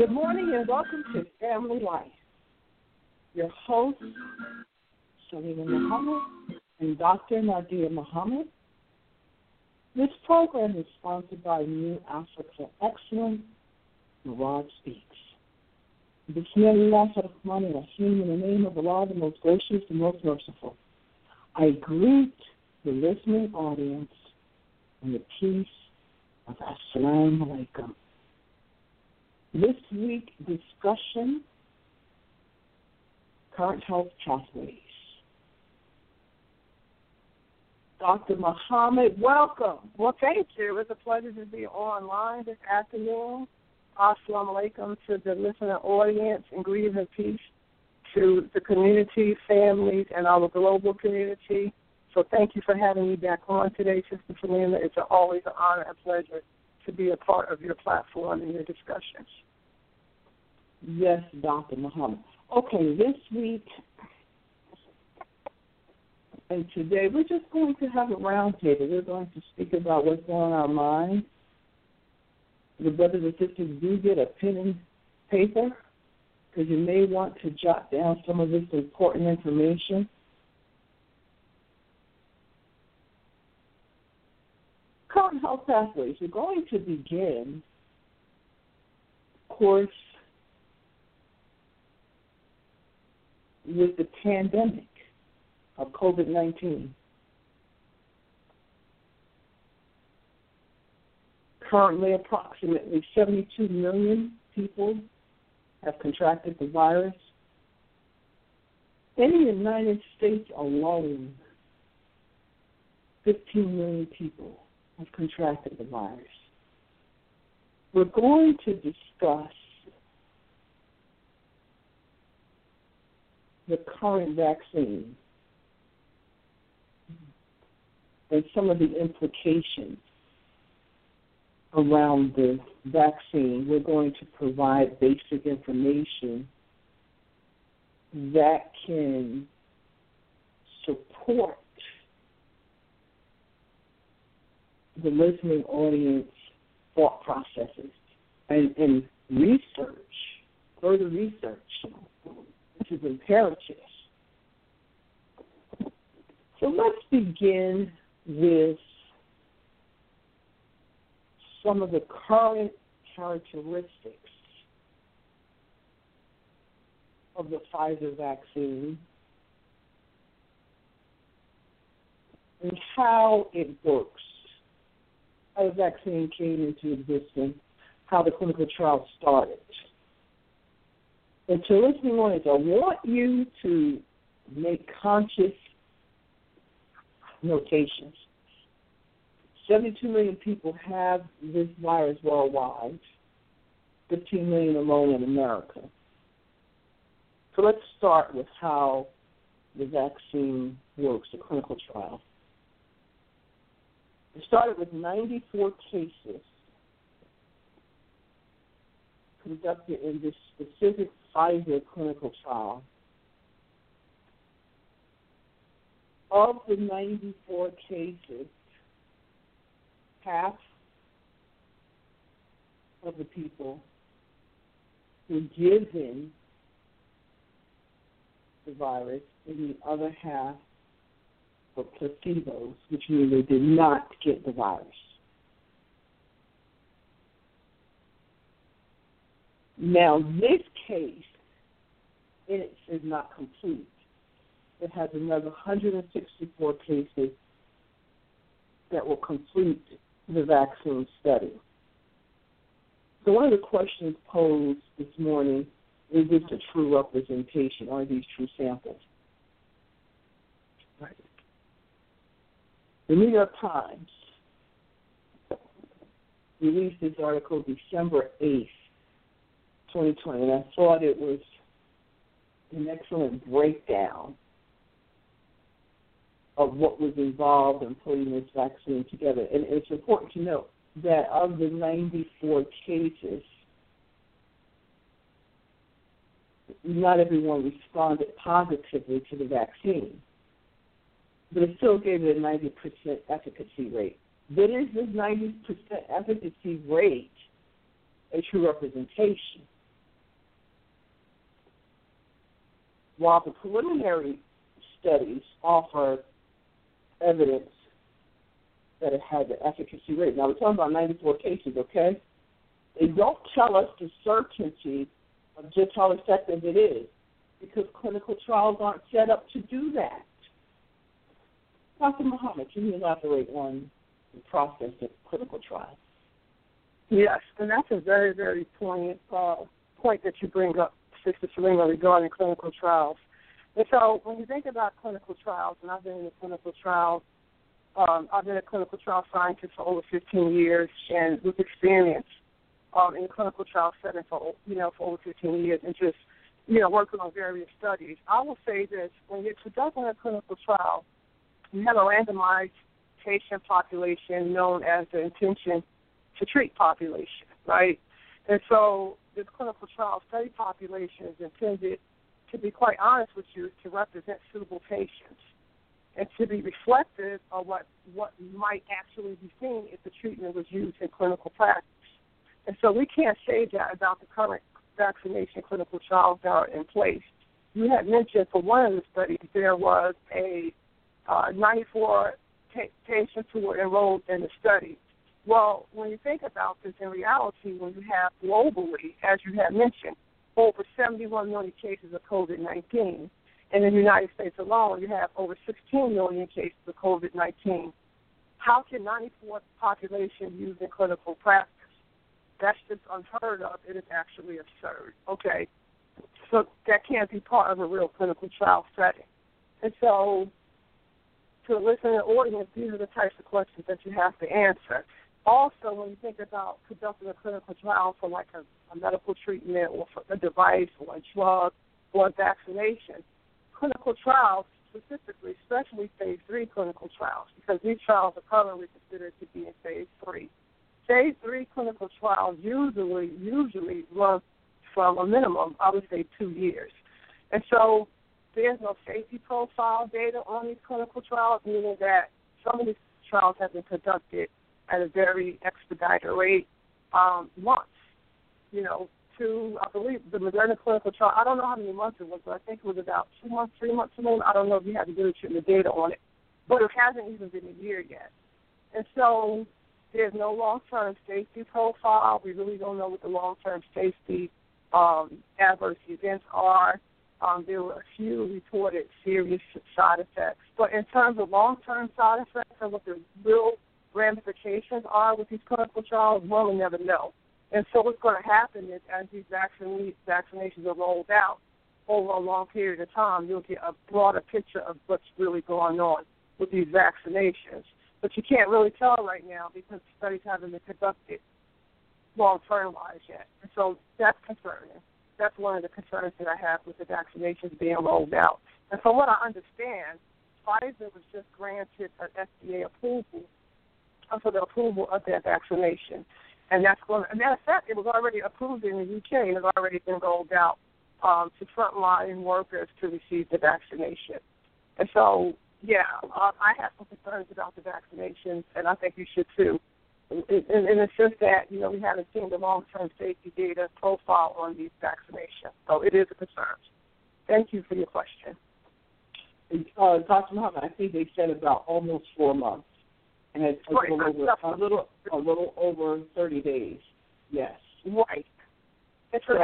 Good morning and welcome to Family Life. Your hosts, Shalina Muhammad and Dr. Nadia Muhammad. This program is sponsored by New Africa Excellence, Murad Speaks. Bismillah ar-Rahman ar-Rahim, in the name of Allah, the most gracious and most merciful. I greet the listening audience in the peace of Assalamu alaikum. This week's discussion, current health pathways. Dr. Muhammad, welcome. Well, thank you. It was a pleasure to be online this afternoon. Assalamu alaikum to the listener audience, and greetings and peace to the community, families, and our global community. So thank you for having me back on today, Sister Selena. It's always an honor and pleasure to be a part of your platform and your discussions. Yes, Dr. Muhammad. Okay, this week and today we're just going to have a roundtable. We're going to speak about what's on our mind. The brothers and sisters do get a pen and paper because you may want to jot down some of this important information. Current health pathways. We're going to begin, of course, with the pandemic of COVID-19. Currently, approximately 72 million people have contracted the virus. In the United States alone, 15 million people have contracted the virus. We're going to discuss the current vaccine and some of the implications around the vaccine. We're going to provide basic information that can support the listening audience thought processes and research, further research, which is imperative. So let's begin with some of the current characteristics of the Pfizer vaccine and how it works, how the vaccine came into existence, how the clinical trial started. And to listening audience, I want you to make conscious notations. 72 million people have this virus worldwide, 15 million alone in America. So let's start with how the vaccine works, the clinical trial. It started with 94 cases conducted in this specific Pfizer clinical trial. Of the 94 cases, half of the people were given the virus, and the other half were placebos, which means they did not get the virus. Now, this case in it is not complete. It has another 164 cases that will complete the vaccine study. So one of the questions posed this morning, is this a true representation? Are these true samples? Right. The New York Times released this article December 8th, 2020, and I thought it was an excellent breakdown of what was involved in putting this vaccine together. And it's important to note that of the 94 cases, not everyone responded positively to the vaccine, but it still gave it a 90% efficacy rate. But is this 90% efficacy rate a true representation? while the preliminary studies offer evidence that it had the efficacy rate. Now, we're talking about 94 cases, okay? They don't tell us the certainty of just how effective it is because clinical trials aren't set up to do that. Dr. Muhammad, can you elaborate on the process of clinical trials? Yes, and that's a very, very poignant point that you bring up, Sister Salima, regarding clinical trials. And so when you think about clinical trials, and I've been in the clinical trials, I've been a clinical trial scientist for over 15 years, and with experience in the clinical trial setting for over 15 years, and just working on various studies. I will say this: when you're conducting a clinical trial, you have a randomized patient population known as the intention to treat population, right? And so this clinical trial study population is intended, to be quite honest with you, to represent suitable patients and to be reflective of what might actually be seen if the treatment was used in clinical practice. And so we can't say that about the current vaccination clinical trials that are in place. You had mentioned for one of the studies there was a 94 patients who were enrolled in the study. Well, when you think about this, in reality, when you have globally, as you had mentioned, over 71 million cases of COVID-19, and in the United States alone, you have over 16 million cases of COVID-19. How can 94 population use in clinical practice? That's just unheard of. It is actually absurd. Okay, so that can't be part of a real clinical trial setting. And so, to the listening audience, these are the types of questions that you have to answer. Also, when you think about conducting a clinical trial for like a medical treatment or for a device or a drug or a vaccination, clinical trials specifically, especially phase 3 clinical trials, because these trials are currently considered to be in phase 3. Phase 3 clinical trials usually run from a minimum, I would say, 2 years. And so there's no safety profile data on these clinical trials, meaning that some of these trials have been conducted at a very expedited rate, months. I believe the Moderna clinical trial, I don't know how many months it was, but I think it was about 2 months, 3 months alone. I don't know if you have the literature and the data on it, but it hasn't even been a year yet. And so there's no long-term safety profile. We really don't know what the long-term safety adverse events are. There were a few reported serious side effects. But in terms of long-term side effects and what the real ramifications are with these clinical trials, we'll never know. And so what's going to happen is as these vaccinations are rolled out over a long period of time, you'll get a broader picture of what's really going on with these vaccinations. But you can't really tell right now because studies haven't been conducted long-term-wise yet. And so that's concerning. That's one of the concerns that I have with the vaccinations being rolled out. And from what I understand, Pfizer was just granted an FDA approval for the approval of that vaccination. And that's going to, as a matter of fact, it was already approved in the UK and has already been rolled out to frontline workers to receive the vaccination. And so, I have some concerns about the vaccinations, and I think you should too. In the sense that, we haven't seen the long-term safety data profile on these vaccinations. So it is a concern. Thank you for your question. Dr. Muhammad, I think they said about almost 4 months. And it's a little over 30 days. Yes. Right. And so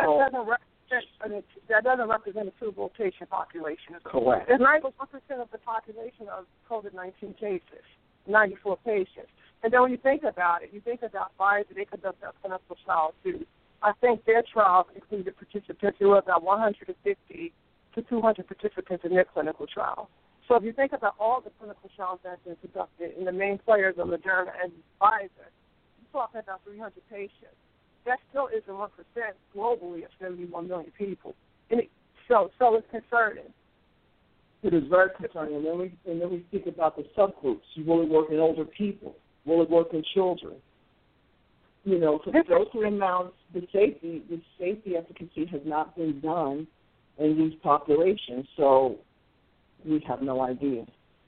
that doesn't represent a suitable patient population. Correct. It's 91% of the population of COVID-19 cases, 94 patients. And then when you think about it, you think about Pfizer, they conduct a clinical trial too. I think their trials included participants. There were about 150 to 200 participants in their clinical trial. So if you think about all the clinical trials that have been conducted, and the main players are Moderna and Pfizer, you're talking about 300 patients. That still isn't 1% globally of 71 million people. So it's concerning. It is very concerning. And then we speak about the subgroups. You really work in older people. Will it work in children? For those who announce the safety efficacy has not been done in these populations. So we have no idea.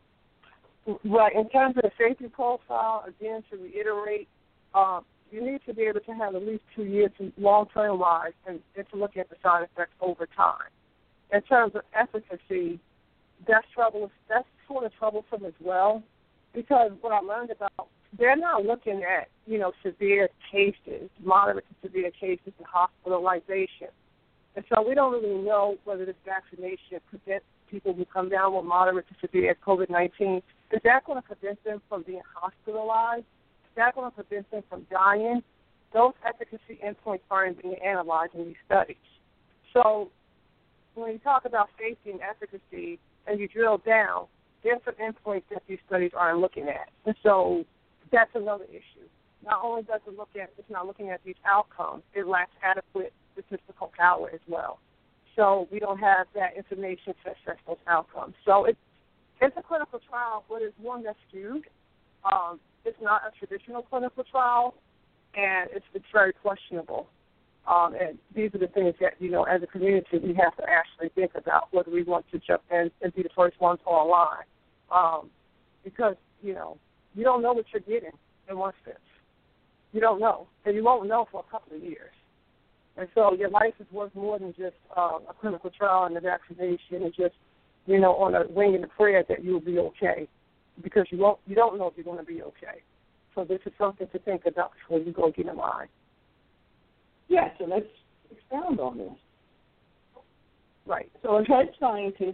Right. In terms of the safety profile, again, to reiterate, you need to be able to have at least 2 years long-term wise and to look at the side effects over time. in terms of efficacy, that's sort of troublesome as well, because what I learned about, they're not looking at, severe cases, moderate to severe cases and hospitalization. And so we don't really know whether this vaccination prevents people who come down with moderate to severe COVID-19. Is that going to prevent them from being hospitalized? Is that going to prevent them from dying? Those efficacy endpoints aren't being analyzed in these studies. So when you talk about safety and efficacy and you drill down, there's some endpoints that these studies aren't looking at. And so that's another issue. Not only does it's not looking at these outcomes, it lacks adequate statistical power as well. So we don't have that information to assess those outcomes. So it's a clinical trial, but it's one that's skewed. It's not a traditional clinical trial, and it's very questionable. And these are the things that, as a community, we have to actually think about whether we want to jump in and be the first ones online. Because, you don't know what you're getting in one sense. You don't know, and you won't know for a couple of years. And so your life is worth more than just a clinical trial and a vaccination and just, on a wing and a prayer that you'll be okay, because you don't know if you're going to be okay. So this is something to think about before you go get in line. Yeah, so let's expound on this. Right. So a head scientist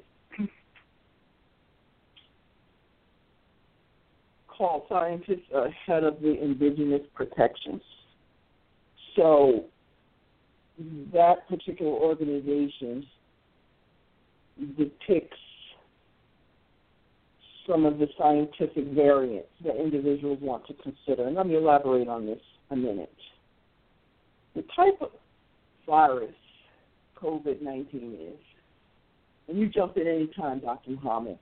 called scientists head of the Indigenous Protections. So that particular organization depicts some of the scientific variants that individuals want to consider. And let me elaborate on this a minute. The type of virus COVID-19 is, and you jump in any time, Dr. Muhammad,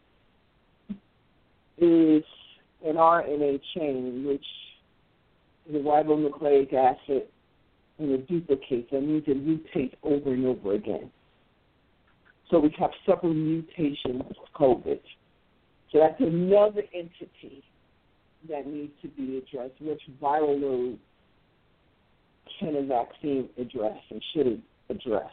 is an RNA chain, which is a ribonucleic acid, and it duplicates. That means it mutates over and over again. So we have several mutations of COVID. So that's another entity that needs to be addressed, which viral load can a vaccine address and should address.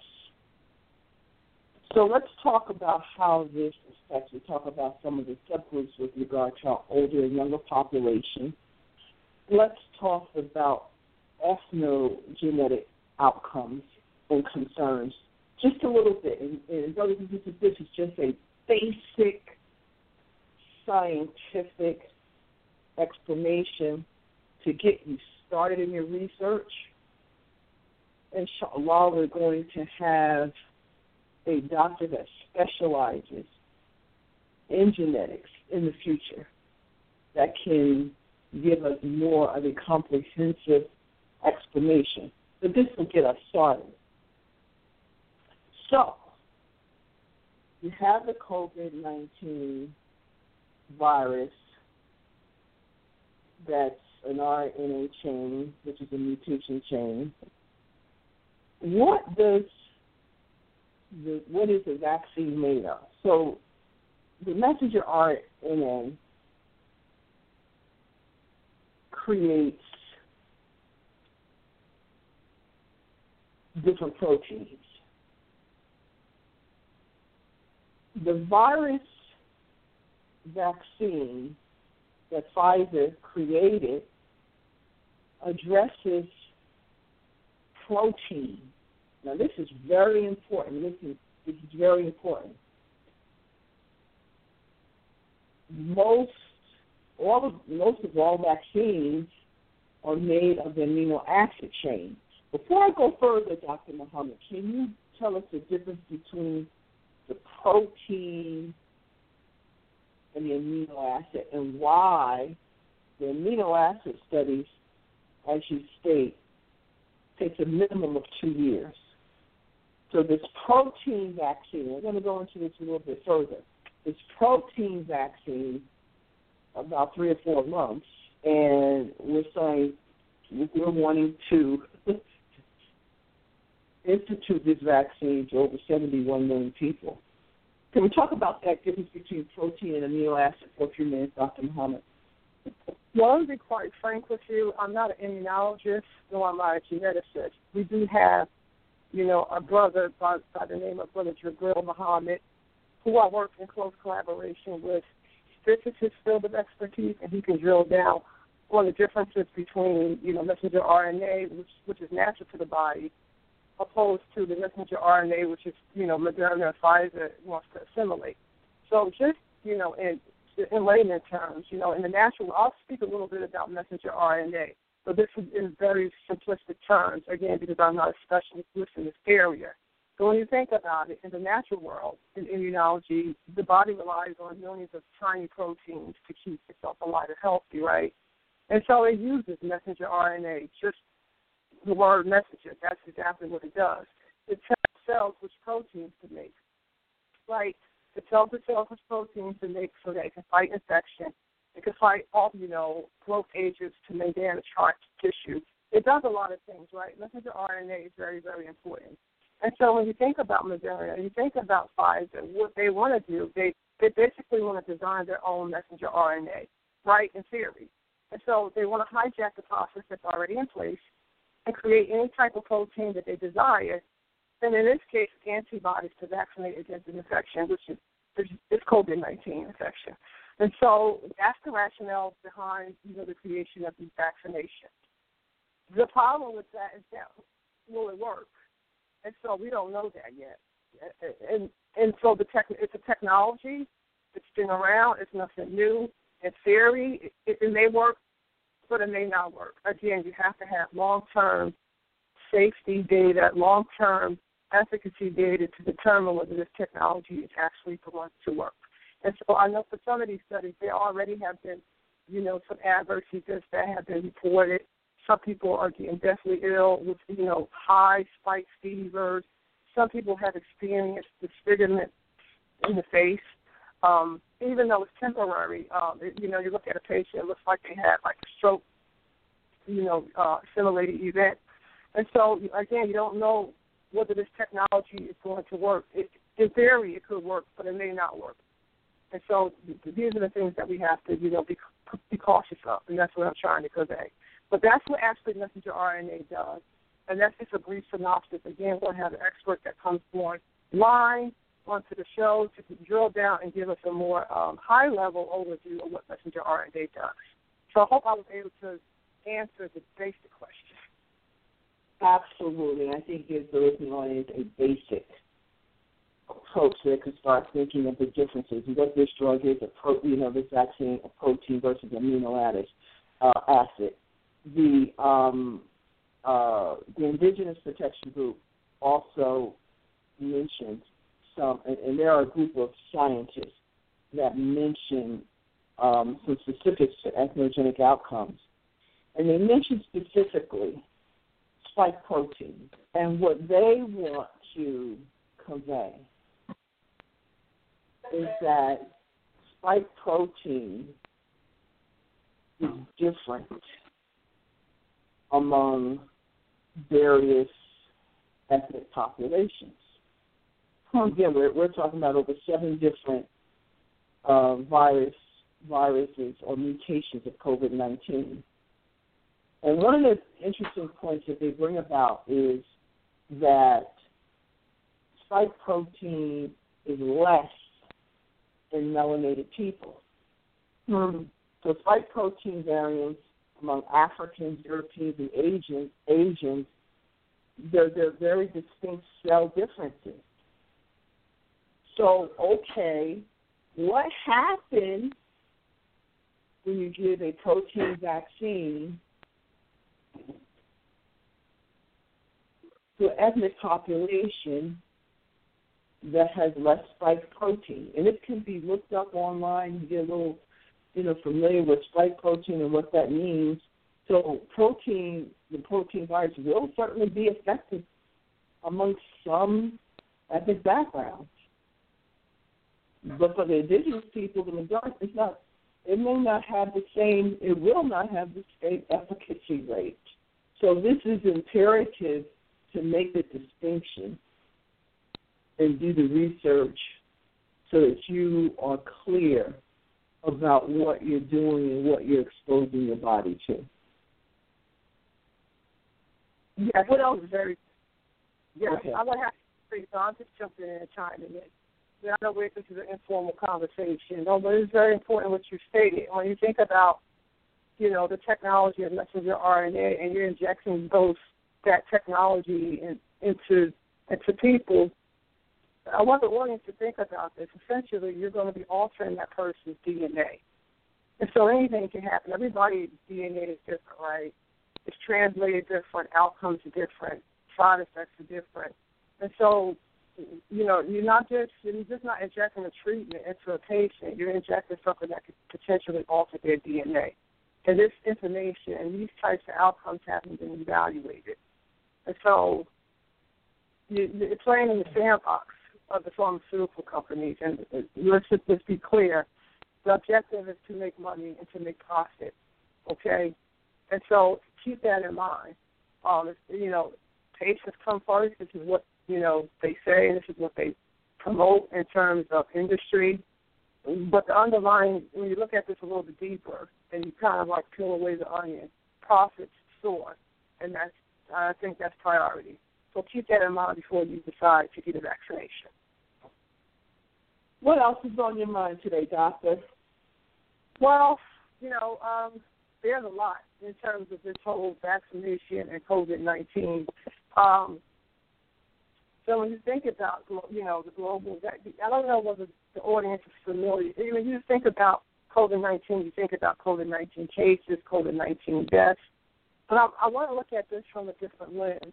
So let's talk about how this affects. We talk about some of the subgroups with regard to our older and younger population. Let's talk about ethnogenetic outcomes and concerns just a little bit. And brothers and sisters, this is just a basic scientific explanation to get you started in your research. Inshallah, we're going to have a doctor that specializes in genetics in the future that can give us more of a comprehensive explanation. But this will get us started. So, you have the COVID-19 virus that's an RNA chain, which is a mutation chain. What is the vaccine made of? So the messenger RNA creates different proteins. The virus vaccine that Pfizer created addresses protein. Now, this is very important. This is very important. Most of all vaccines are made of the amino acid chain. Before I go further, Dr. Muhammad, can you tell us the difference between the protein and the amino acid, and why the amino acid studies, as you state, takes a minimum of 2 years? So this protein vaccine, we're going to go into this a little bit further. This protein vaccine, about 3 or 4 months, and we're saying we're wanting to institute this vaccine to over 71 million people. Can we talk about that difference between protein and amino acid for a few minutes, Dr. Muhammad? Well, to be quite frank with you, I'm not an immunologist, nor am I a geneticist. We do have a brother by the name of Brother Jabril Muhammad, who I work in close collaboration with. This is his field of expertise, and he can drill down on the differences between, messenger RNA, which is natural to the body, opposed to the messenger RNA, which is, Moderna and Pfizer wants to assimilate. So just, in layman terms, in the natural, I'll speak a little bit about messenger RNA. So this is in very simplistic terms, again, because I'm not a specialist in this area. So when you think about it, in the natural world, in immunology, the body relies on millions of tiny proteins to keep itself alive and healthy, right? And so it uses messenger RNA, just the word messenger. That's exactly what it does. It tells cells which proteins to make, right? It tells the cells which proteins to make so that it can fight infection. It can fight all, growth agents to make damage heart tissue. It does a lot of things, right? Messenger RNA is very, very important. And so when you think about Moderna, you think about Pfizer, what they want to do, they basically want to design their own messenger RNA, right, in theory. And so they want to hijack the process that's already in place and create any type of protein that they desire, and in this case, antibodies to vaccinate against an infection, which is COVID-19 infection. And so that's the rationale behind, the creation of these vaccinations. The problem with that is that, will it work? And so we don't know that yet. And so it's a technology. It's been around. It's nothing new. In theory, it may work, but it may not work. Again, you have to have long-term safety data, long-term efficacy data to determine whether this technology is actually going to work. And so I know for some of these studies, there already have been, some adverse events that have been reported. Some people are getting deathly ill with, high spike fevers. Some people have experienced disfigurement in the face. Even though it's temporary, you look at a patient, it looks like they had like a stroke, simulated event. And so, again, you don't know whether this technology is going to work. In theory, it could work, but it may not work. And so these are the things that we have to, be cautious of, and that's what I'm trying to convey. But that's what actually messenger RNA does, and that's just a brief synopsis. Again, we'll have an expert that comes online onto the show to drill down and give us a more high-level overview of what messenger RNA does. So I hope I was able to answer the basic question. Absolutely. I think gives the listening audience a basic approach so they can start thinking of the differences and what this drug is, this vaccine, a protein versus amino acid. The Indigenous Protection Group also mentioned some, and there are a group of scientists that mention some specifics to ethnogenic outcomes. And they mentioned specifically spike protein. And what they want to convey is that spike protein is different among various ethnic populations. Again, we're talking about over 7 different viruses or mutations of COVID-19. And one of the interesting points that they bring about is that spike protein is less in melanated people. So spike protein variants among Africans, Europeans, and Asians, they're very distinct cell differences. So, okay, what happens when you give a protein vaccine to an ethnic population that has less spike protein? And it can be looked up online. You get a little, familiar with spike protein and what that means. So the protein virus will certainly be effective amongst some ethnic backgrounds. But for the indigenous people, the majority, it will not have the same efficacy rate. So this is imperative to make the distinction and do the research so that you are clear about what you're doing and what you're exposing your body to. Yeah, what else is very Yeah, I would have to say, so I'm just jumping in and chiming in. I know this is an informal conversation, but it's very important what you stated. When you think about, the technology of messenger RNA and you're injecting that technology into people, I want the audience to think about this. Essentially, you're going to be altering that person's DNA. And so anything can happen. Everybody's DNA is different, right? It's translated different, outcomes are different, side effects are different. And so, you're just not injecting a treatment into a patient. You're injecting something that could potentially alter their DNA. And this information and these types of outcomes haven't been evaluated. And so you're playing in the sandbox of the pharmaceutical companies. And let's be clear. The objective is to make money and to make profit, okay? And so keep that in mind. Patients come first. This is what, they say, and this is what they promote in terms of industry. But the underlying, when you look at this a little bit deeper, and you kind of like peel away the onion, profits soar, and I think that's priority. So keep that in mind before you decide to get a vaccination. What else is on your mind today, Doctor? Well, there's a lot in terms of this whole vaccination and COVID-19. So when you think about, the global, I don't know whether the audience is familiar. When you think about COVID-19, you think about COVID-19 cases, COVID-19 deaths. But I want to look at this from a different lens.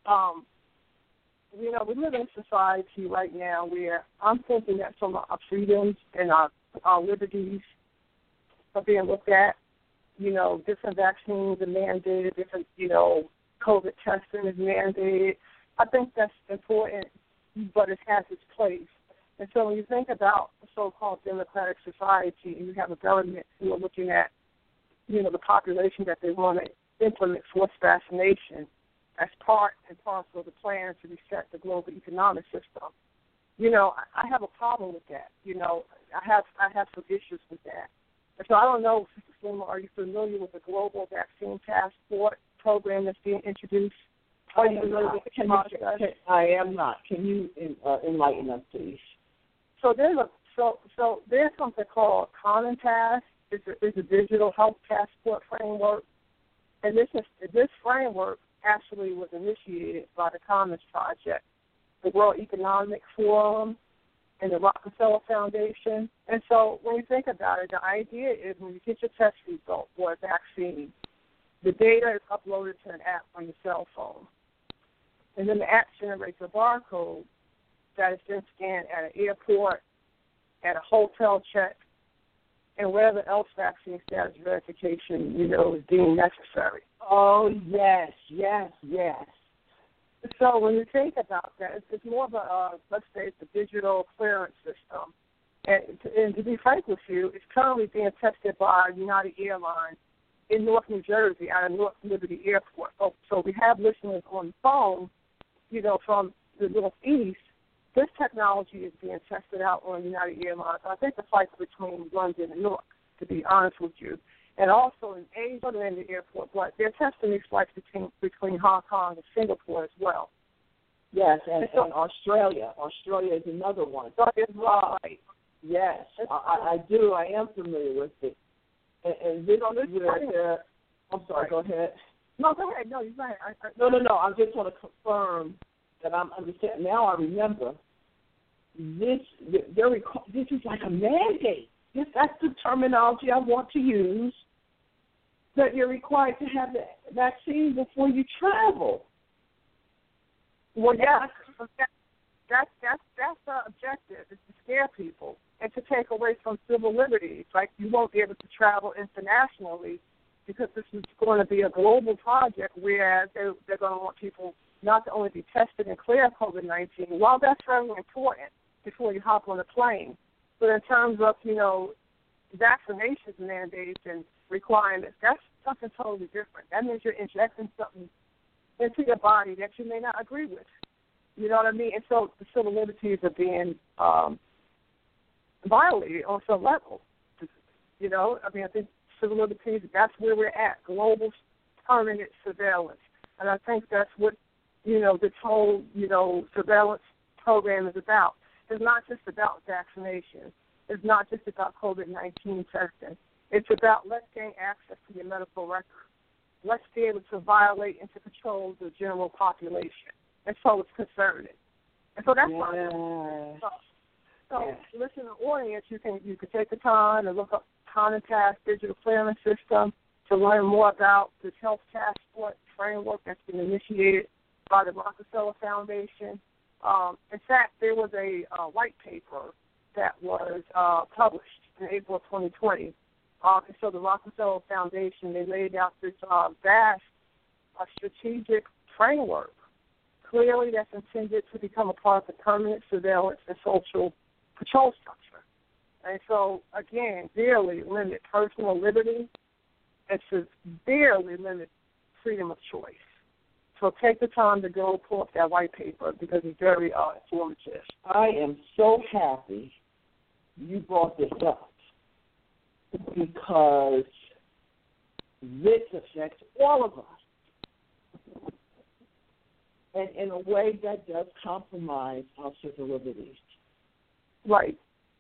We live in a society right now where I'm thinking that some of our freedoms and our liberties are being looked at. Different vaccines are mandated, different, COVID testing is mandated. I think that's important, but it has its place. And so when you think about the so-called democratic society, you have a government who are looking at, the population that they want to implement forced vaccination as part and parcel of the plan to reset the global economic system. I have a problem with that. I have some issues with that. And so I don't know, Sister Slima, are you familiar with the Global Vaccine Passport program that's being introduced? I am not. Can you enlighten us, please? So there's something called Common Pass. It's a digital health passport framework, and this framework actually was initiated by the Commons Project, the World Economic Forum, and the Rockefeller Foundation. And so when you think about it, the idea is when you get your test result for a vaccine, the data is uploaded to an app on your cell phone. And then the app generates a barcode that is then scanned at an airport, at a hotel check, and wherever else vaccine status verification, is deemed necessary. Oh, yes. So when you think about that, it's more of let's say it's a digital clearance system. And to be frank with you, it's currently being tested by United Airlines in North New Jersey at a North Liberty Airport. So we have listeners on the phone, from the Northeast. This technology is being tested out on United Airlines. I think the flights between London and Newark, to be honest with you. And also in Asia and the airport, but they're testing these flights between Hong Kong and Singapore as well. Yes, and Australia. Australia is another one. Right. Yes, I do. I am familiar with it. And this is where I'm sorry, go ahead. No, go ahead. No, you're right. No. I just want to confirm that I'm understanding. Now I remember. This is like a mandate. That's the terminology I want to use, that you're required to have the vaccine before you travel. Well, yeah, that's the objective, is to scare people and to take away from civil liberties. Like, you won't be able to travel internationally because this is going to be a global project where they're going to want people not to only be tested and clear COVID-19. While that's very important before you hop on a plane, but in terms of, vaccinations mandates and requirements, that's something totally different. That means you're injecting something into your body that you may not agree with. You know what I mean? And so the civil liberties are being violated on some level. I think civil liberties, that's where we're at, global permanent surveillance. And I think that's what, this whole, surveillance program is about. It's not just about vaccination. It's not just about COVID-19 testing. It's about let's gain access to your medical records. Let's be able to violate and to control the general population. And so it's concerning. And so that's why. So listen to the audience. You can take the time to look up CONTACT digital clearance system to learn more about this health passport framework that's been initiated by the Rockefeller Foundation. In fact, there was a white paper that was published in April of 2020. And so the Rockefeller Foundation, they laid out this vast strategic framework, clearly that's intended to become a part of the permanent surveillance and social control structure. And so, again, severely limit personal liberty and severely limit freedom of choice. So take the time to go pull up that white paper because it's very informative. I am so happy you brought this up because this affects all of us. And in a way that does compromise our civil liberties. Right.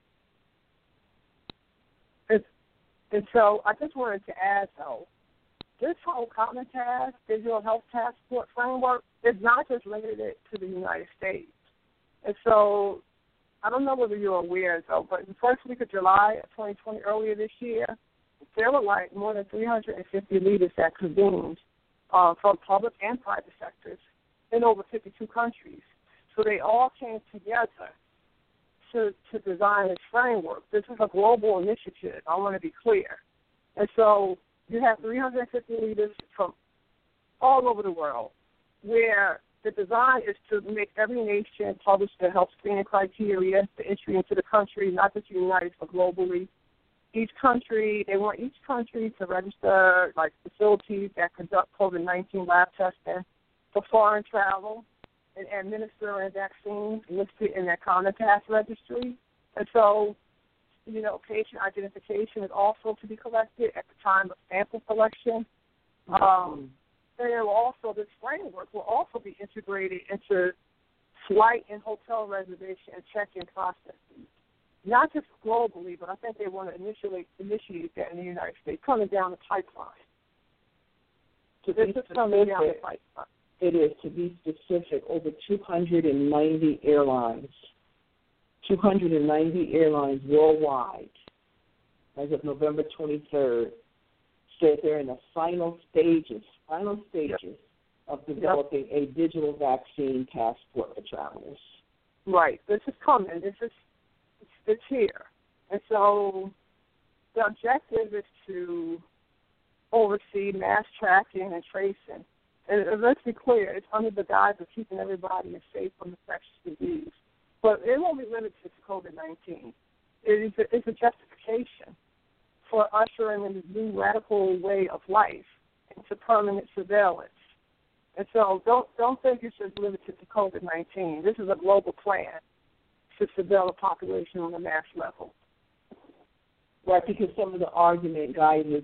And so I just wanted to add, though, this whole CONTACT digital health passport framework is not just limited to the United States. And so I don't know whether you're aware, though, but in the first week of July of 2020, earlier this year, there were like more than 350 leaders that convened from public and private sectors in over 52 countries. So they all came together to design this framework. This is a global initiative. I want to be clear. And so you have 350 leaders from all over the world where the design is to make every nation publish their health screening criteria for entry into the country, not just the United States, but globally. They want each country to register like facilities that conduct COVID-19 lab testing for foreign travel and administering vaccines listed in their CONTACT registry. And so, patient identification is also to be collected at the time of sample collection. And this framework will also be integrated into flight and hotel reservation and check-in processes. Not just globally, but I think they want to initiate that in the United States, coming down the pipeline. So this is coming down the pipeline. It is, to be specific, over 290 airlines. 290 airlines worldwide, as of November 23rd, said they're in the final stages of developing a digital vaccine passport for travelers. Right. This is coming. It's here. And so the objective is to oversee mass tracking and tracing. And let's be clear, it's under the guise of keeping everybody safe from infectious disease. But it won't be limited to COVID-19. It's a justification for ushering in this new radical way of life into permanent surveillance. And so don't think it's just limited to COVID-19. This is a global plan to surveil the population on a mass level. Right, because some of the argument guidance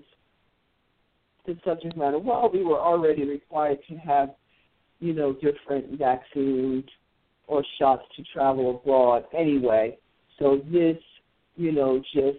the subject matter, well, we were already required to have, different vaccines or shots to travel abroad anyway. So this, just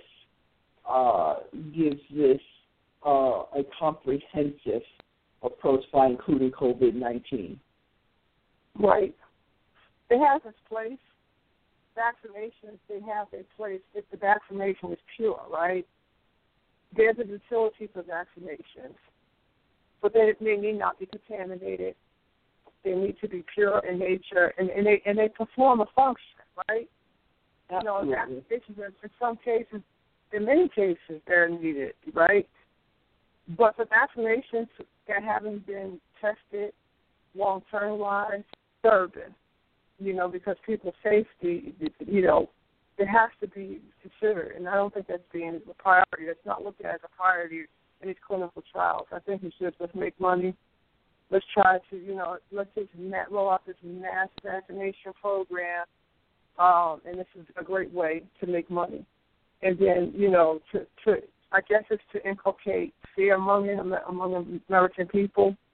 gives this a comprehensive approach by including COVID-19. Right. It has its place. Vaccinations, they have their place if the vaccination is pure, right? There's a utility for vaccinations, but they need not be contaminated. They need to be pure in nature, and they perform a function, right? Vaccinations, in some cases, in many cases, they're needed, right? But for vaccinations that haven't been tested long-term wise, disturbing, because people's safety, it has to be considered, and I don't think that's being a priority. That's not looked at as a priority in these clinical trials. I think it's just let's make money. Let's try to, let's just roll out this mass vaccination program, and this is a great way to make money. And then, I guess it's to inculcate fear among American people,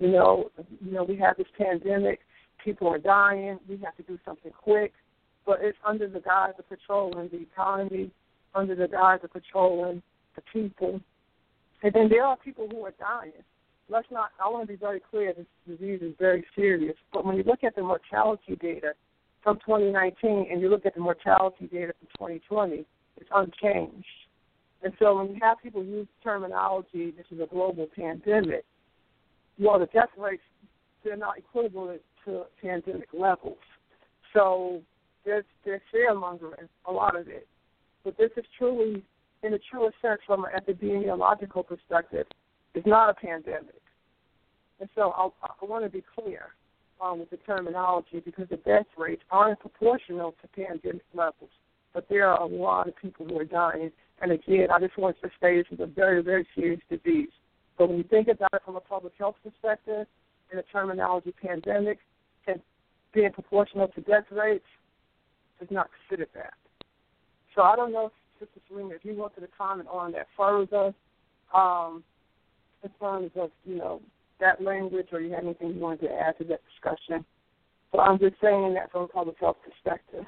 You know, we have this pandemic. People are dying. We have to do something quick. But it's under the guise of controlling the economy, under the guise of controlling the people. And then there are people who are dying. I want to be very clear, this disease is very serious. But when you look at the mortality data from 2019 and you look at the mortality data from 2020, it's unchanged. And so when you have people use terminology, this is a global pandemic, well, the death rates, they're not equivalent to pandemic levels. So there's fear-mongering, a lot of it. But this is truly, in the truest sense, from an epidemiological perspective, it's not a pandemic. And so I want to be clear with the terminology, because the death rates aren't proportional to pandemic levels. But there are a lot of people who are dying. And again, I just want to say this is a very, very serious disease. But when you think about it from a public health perspective, and the terminology pandemic and being proportional to death rates, does not consider that. So I don't know, Sister Selena, if you wanted to comment on that further, in terms of, that language, or you had anything you wanted to add to that discussion. So I'm just saying that from a public health perspective.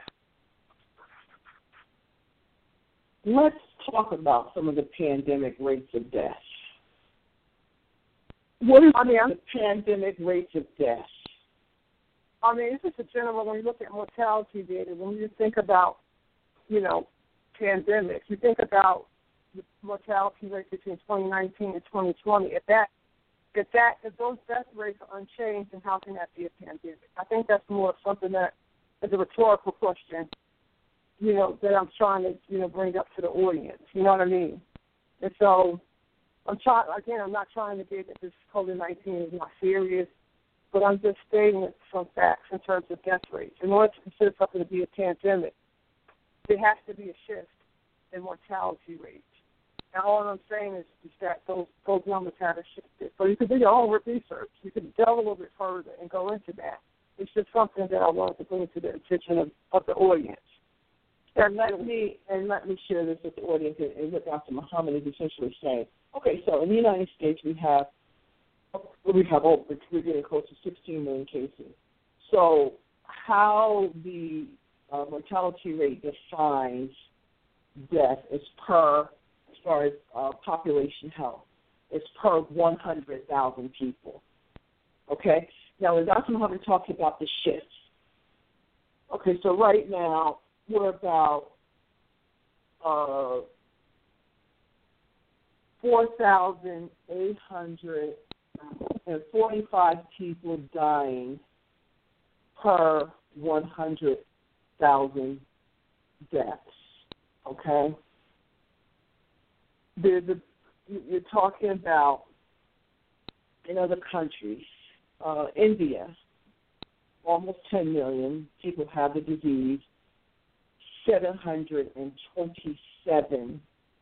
Let's talk about some of the pandemic rates of death. What is the pandemic rates of death? It's just a general, when you look at mortality data, when you think about, pandemics, you think about the mortality rate between 2019 and 2020. If those death rates are unchanged, then how can that be a pandemic? I think that's more of something that is a rhetorical question, that I'm trying to, bring up to the audience. You know what I mean? And so I'm not trying to get that this COVID-19 is not serious, but I'm just stating some facts in terms of death rates. In order to consider something to be a pandemic, there has to be a shift in mortality rates. And all I'm saying is that those numbers haven't shifted. So you can do your own research. You can delve a little bit further and go into that. It's just something that I wanted to bring to the attention of the audience. And let me share this with the audience and what Dr. Muhammad is essentially saying. Okay, so in the United States we're getting close to 16 million cases. So how the mortality rate defines death is as far as population health, it's per 100,000 people. Okay? Now, when Dr. Muhammad talks about the shifts, okay, so right now we're about 4,845 people dying per 100,000 deaths. Okay? You're talking about in other countries, India, almost 10 million people have the disease, 727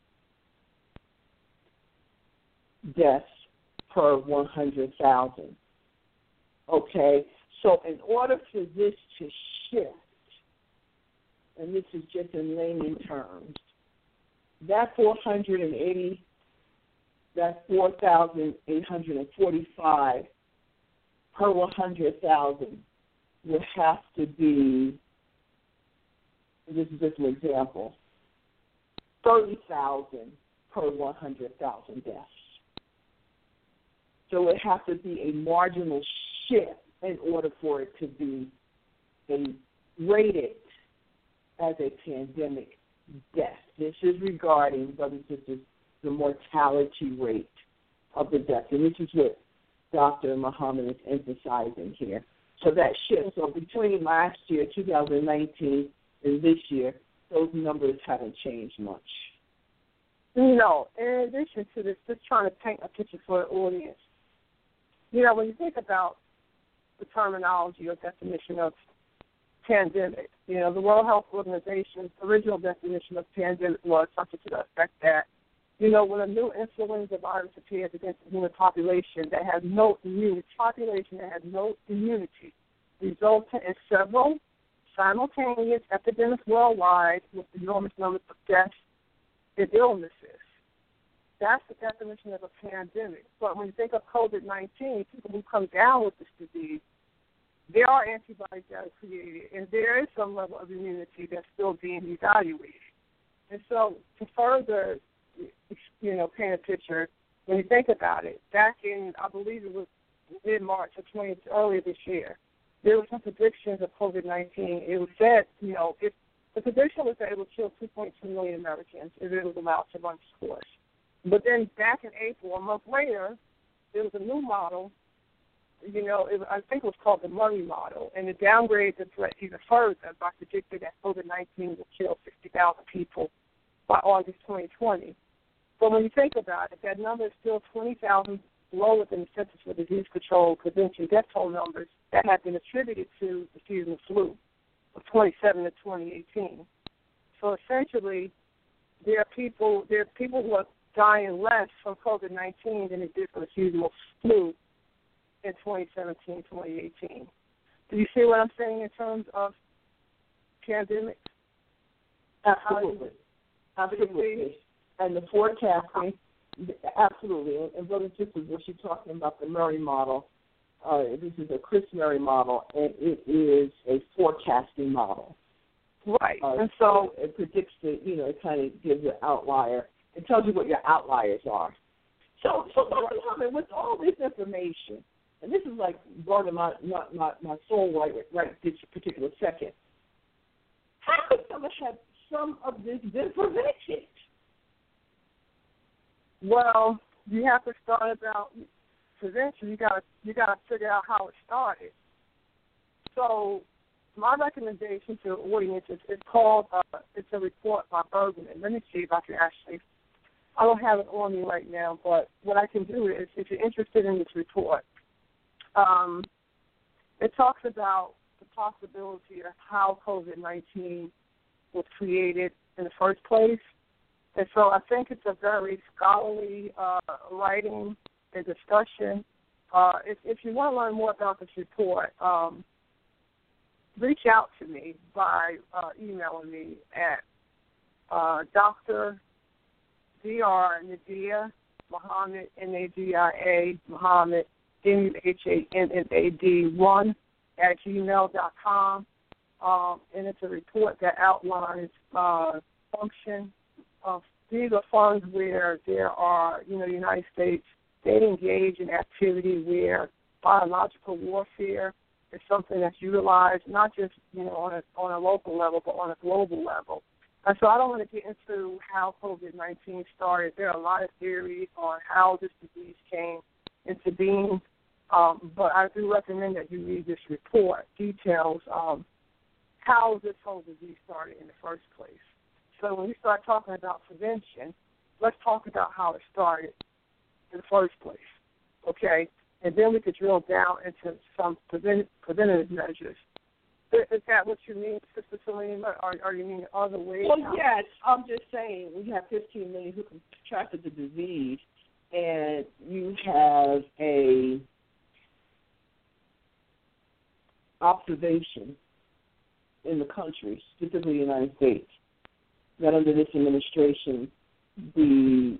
deaths per 100,000. Okay, so in order for this to shift, and this is just in layman terms, that 4,845 per 100,000 would have to be, this is just an example, 30,000 per 100,000 deaths. So it has to be a marginal shift in order for it to be rated as a pandemic death. This is regarding, brothers and sisters, the mortality rate of the death. And this is what Dr. Muhammad is emphasizing here. So that shift, so between last year, 2019, and this year, those numbers haven't changed much. No, in addition to this, just trying to paint a picture for the audience. When you think about the terminology or definition of pandemic, the World Health Organization's original definition of pandemic was something to the effect that, when a new influenza virus appears against the human population that has no immunity, resulting in several simultaneous epidemics worldwide with enormous numbers of deaths and illnesses. That's the definition of a pandemic. But when you think of COVID-19, people who come down with this disease, there are antibodies that are created, and there is some level of immunity that's still being evaluated. And so to further, paint a picture, when you think about it, back in, I believe it was mid-March of earlier this year, there were some predictions of COVID-19. It was said, if the prediction was that it would kill 2.2 million Americans if it was allowed to run its course. But then back in April, a month later, there was a new model. I think it was called the Murray model, and it downgraded the threat even further by predicting that COVID-19 will kill 60,000 people by August 2020. But when you think about it, that number is still 20,000 lower than the Centers for Disease Control Prevention death toll numbers that have been attributed to the seasonal flu of 2017 to 2018. So essentially, there are people who are dying less from COVID-19 than they did from the seasonal flu in 2017, 2018. Do you see what I'm saying in terms of pandemic? Absolutely. Absolutely. And the forecasting, absolutely. And brothers and sisters, what you're talking about, the Murray model, this is a Chris Murray model, and it is a forecasting model. Right. And so it predicts it kind of gives an outlier. It tells you what your outliers are. So Dr. Muhammad, with all this information, and this is like burning my soul right this particular second, how could someone have some of this been prevented? Well, you have to start about prevention. You got to figure out how it started. So my recommendation to the audience is called, it's a report by Bergman. Let me see if I can actually, I don't have it on me right now, but what I can do is, if you're interested in this report, it talks about the possibility of how COVID-19 was created in the first place. And so I think it's a very scholarly writing and discussion. If you want to learn more about this report, reach out to me by emailing me at Dr. Dr. Nadia Muhammad, Nadia Muhammad, MUHAMMAD 1 at gmail.com. And it's a report that outlines function of these are funds where there are, the United States, they engage in activity where biological warfare is something that's utilized not just, on a local level, but on a global level. And so I don't want to get into how COVID-19 started. There are a lot of theories on how this disease came into being, but I do recommend that you read this report, details how this whole disease started in the first place. So when we start talking about prevention, let's talk about how it started in the first place, okay? And then we could drill down into some preventative measures. Is that what you mean, Sister Selena, or you mean other ways? Well, yes. I'm just saying we have 15 million who contracted the disease, and you have a observation in the country, specifically the United States, that under this administration, the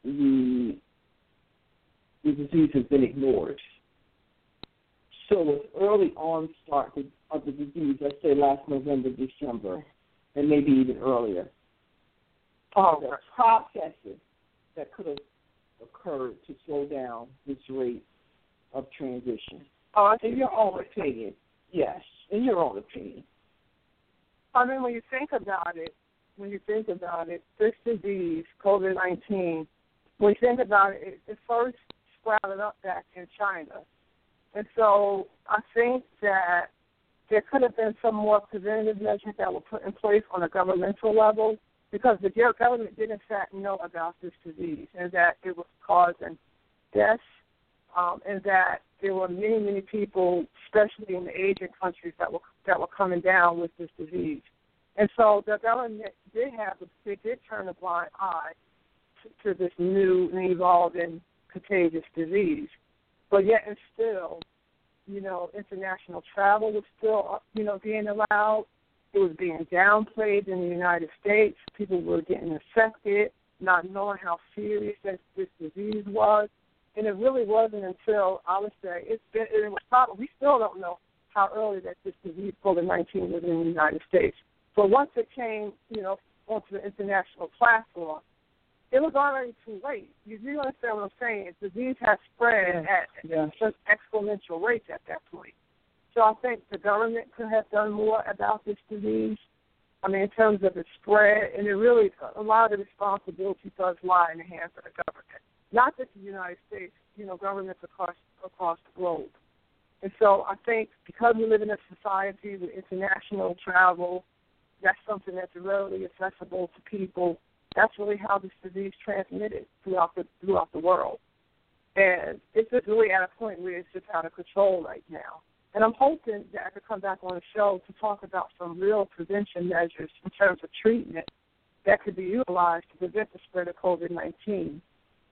disease has been ignored. So with early onset of the disease, let's say last November, December, and maybe even earlier, the processes that could have occurred to slow down this rate of transition. In your own opinion, yes, in your own opinion. I mean, when you think about it, this disease, COVID-19, when you think about it, it first sprouted up back in China. And so I think that there could have been some more preventative measures that were put in place on a governmental level, because the government did, in fact, know about this disease and that it was causing deaths, and that there were many, many people, especially in the Asian countries, that were coming down with this disease. And so the government did turn a blind eye to this new and evolving contagious disease. But yet and still, international travel was still, being allowed. It was being downplayed in the United States. People were getting infected. not knowing how serious this disease was. And it really wasn't until, I would say, we still don't know how early that this disease, COVID-19, was in the United States. But once it came, onto the international platform, it was already too late. You understand what I'm saying? The disease has spread at such exponential rates at that point. So I think the government could have done more about this disease. I mean, in terms of its spread, and a lot of the responsibility does lie in the hands of the government. Not just the United States, governments across the globe. And so I think because we live in a society with international travel, that's something that's readily accessible to people. That's really how this disease transmitted throughout the world. And it's just really at a point where it's just out of control right now. And I'm hoping that I could come back on the show to talk about some real prevention measures in terms of treatment that could be utilized to prevent the spread of COVID-19.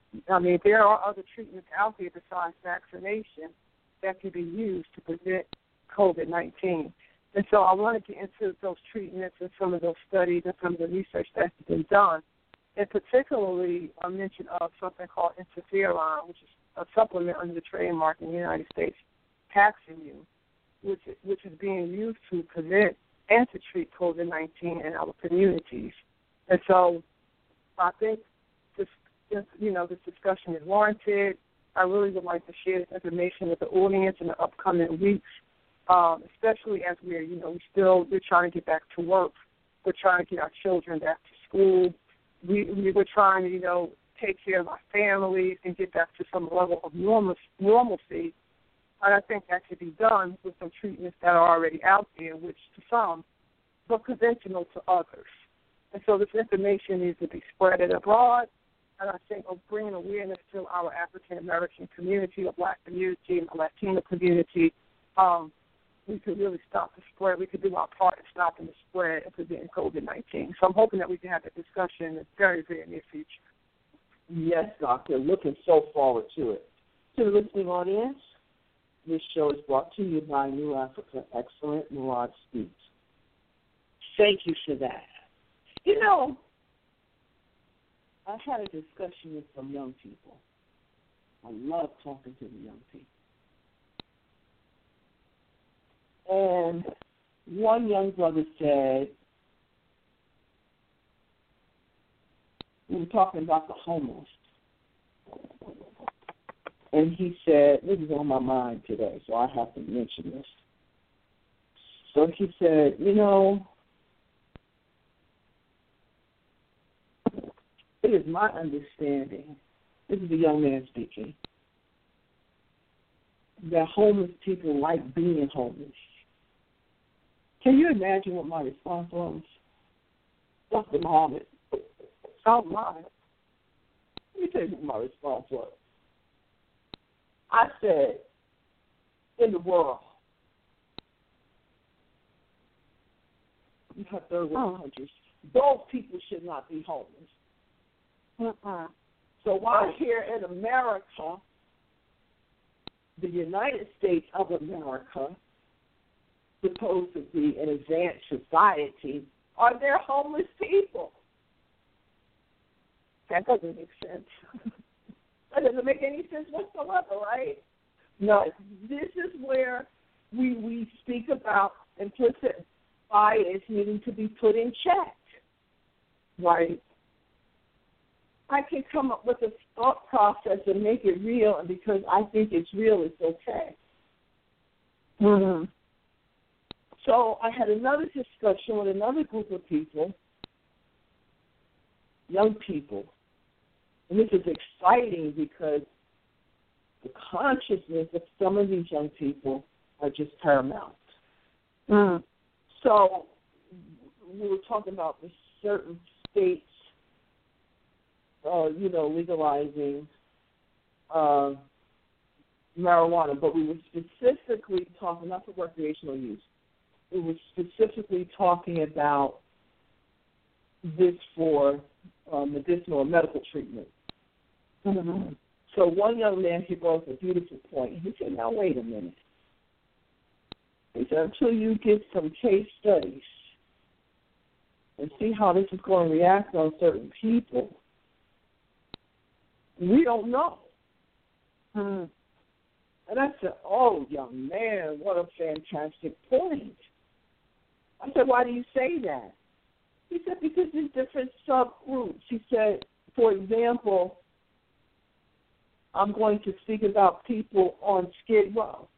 I mean, there are other treatments out there besides vaccination that can be used to prevent COVID-19. And so I want to get into those treatments and some of those studies and some of the research that's been done. And particularly a mention of something called interferon, which is a supplement under the trademark in the United States, Paximune, which is being used to prevent and to treat COVID-19 in our communities. And so I think this discussion is warranted. I really would like to share this information with the audience in the upcoming weeks, especially as we're trying to get back to work. We're trying to get our children back to school. We're trying to, take care of our families and get back to some level of normalcy. And I think that could be done with some treatments that are already out there, which to some, but conventional to others. And so this information needs to be spread abroad. And I think of bringing awareness to our African-American community, the Black community, and the Latino community, we could really stop the spread. We could do our part in stopping the spread and preventing COVID-19. So I'm hoping that we can have that discussion in the very, very near future. Yes, Doctor. Looking so forward to it. To the listening audience, this show is brought to you by New Africa Excellent Murad Speaks. Thank you for that. I had a discussion with some young people. I love talking to the young people. And one young brother said, we were talking about the homeless. And he said, this is on my mind today, so I have to mention this. So he said, it is my understanding, this is a young man speaking, that homeless people like being homeless. Can you imagine what my response was? Dr. Muhammad. Oh, my. Let me tell you what my response was. I said, in the world, you have third world countries, those people should not be homeless. So while here in America, the United States of America, supposed to be an advanced society, are there homeless people? That doesn't make sense. That doesn't make any sense whatsoever, right? No. This is where we speak about implicit bias needing to be put in check. Right. I can come up with a thought process and make it real, and because I think it's real, it's okay. Mm-hmm. So I had another discussion with another group of people, young people, and this is exciting because the consciousness of some of these young people are just paramount. Mm. So we were talking about the certain states legalizing marijuana, but we were specifically talking, not for recreational use, we were specifically talking about this for medicinal or medical treatment. Mm-hmm. So one young man, he brought up a beautiful point. He said, now wait a minute. He said, until you get some case studies and see how this is going to react on certain people, We don't know. And I said, oh, young man, what a fantastic point. I said, why do you say that? He said, because there's different subgroups. He said, for example, I'm going to speak about people on Skid Row.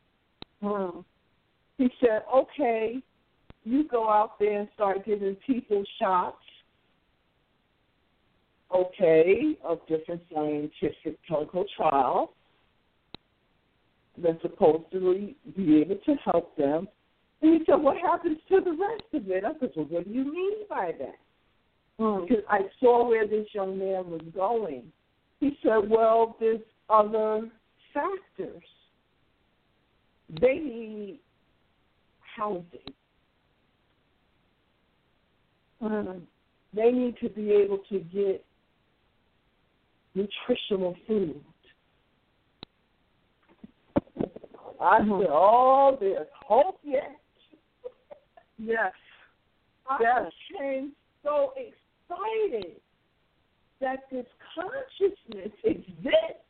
He said, okay, you go out there and start giving people shots, okay, of different scientific clinical trials that's supposedly be able to help them. And he said, what happens to the rest of it? I said, well, what do you mean by that? Because I saw where this young man was going. He said, well, there's other factors. They need housing. They need to be able to get nutritional food. I said, oh, there's hope yet. Yes. I became so excited that this consciousness exists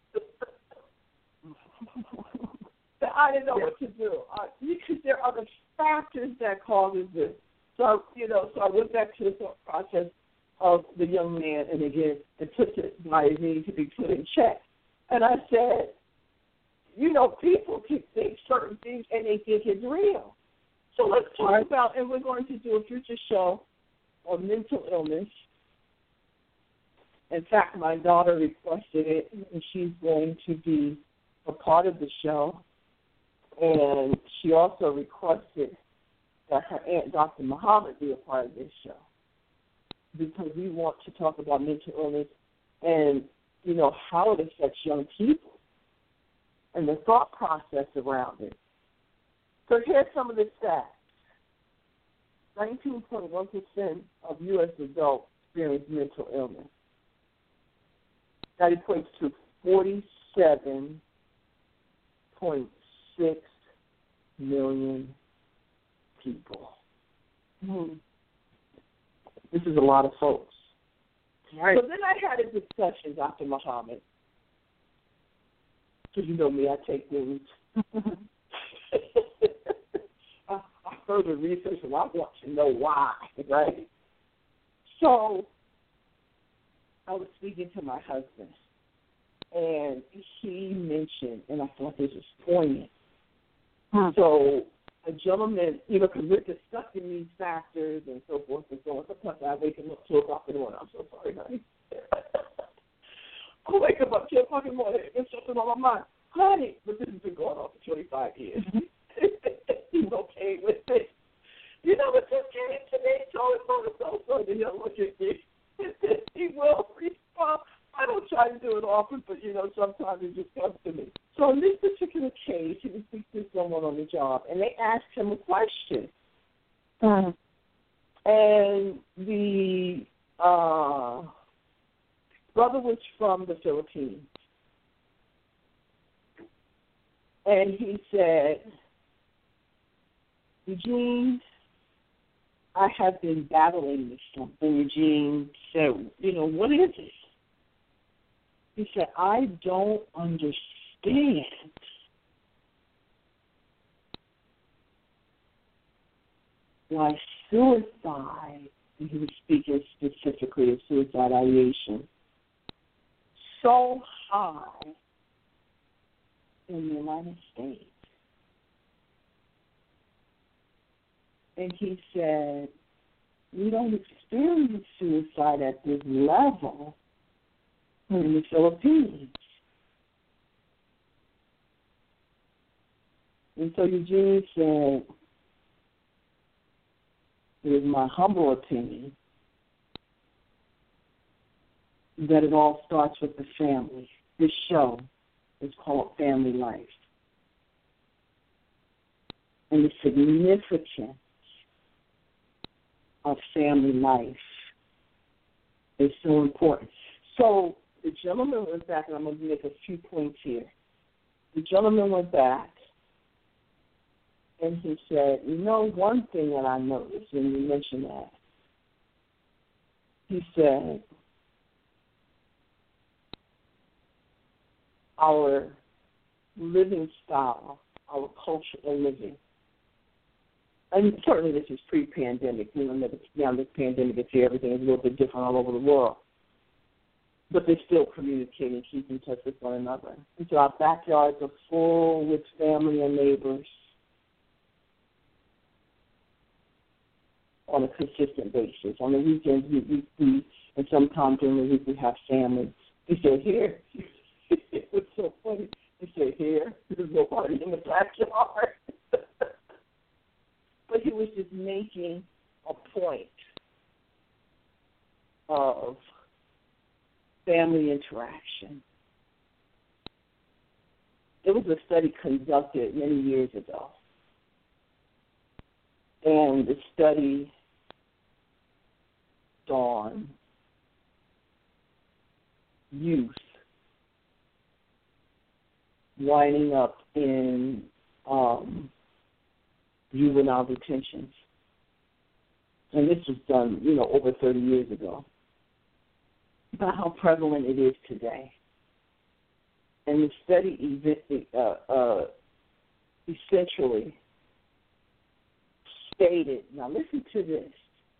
that I didn't know what to do. Because there are other factors that causes this. So, so I went back to the thought process of the young man, and again, it took it by his need to be put in check. And I said, people can think certain things and they think it's real. So let's talk about, and we're going to do a future show on mental illness. In fact, my daughter requested it, and she's going to be a part of the show. And she also requested that her aunt, Dr. Muhammad, be a part of this show, because we want to talk about mental illness and, how it affects young people and the thought process around it. So here's some of the stats. 19.1% of U.S. adults experience mental illness. That equates to 47.6 million people. This is a lot of folks. Right. So then I had a discussion, Dr. Muhammad, because you know me, I take things. I further research and I want to know why, right? So I was speaking to my husband, and he mentioned, and I thought this was poignant. So a gentleman, because we're discussing these factors and so forth and so on. Sometimes I wake him up 2 o'clock in the morning. I'm so sorry, honey. I wake him up 2 o'clock in the morning. There's something on my mind. Honey, but this has been going on for 25 years. He's okay with it. What just came to me? Told him on the phone, and he'll look at me. He will respond. I don't try to do it often, but, sometimes it just comes to me. So in this particular case, he was speaking to someone on the job, and they asked him a question. And the brother was from the Philippines. And he said, Eugene, I have been battling with something. Eugene said, what is it? He said, I don't understand why suicide, and he was speaking specifically of suicide ideation, so high in the United States. And he said, we don't experience suicide at this level in the Philippines. And so Eugene said, it is my humble opinion that it all starts with the family. This show is called Family Life. And the significance of family life is so important. So the gentleman went back, and I'm going to make a few points here. The gentleman went back, and he said, one thing that I noticed, and you mentioned that, he said, our living style, our culture of living. And certainly this is pre-pandemic. Now this pandemic is here, everything is a little bit different all over the world. But they still communicate and keep in touch with one another. And so our backyards are full with family and neighbors on a consistent basis. On the weekends, we and sometimes during the week we have family. He said, here. It was so funny. He said, here. There's nobody in the backyard. But he was just making a point of family interaction. There was a study conducted many years ago, and the study on youth winding up in juvenile detentions. And this was done, over 30 years ago. About how prevalent it is today. And the study essentially stated, now listen to this,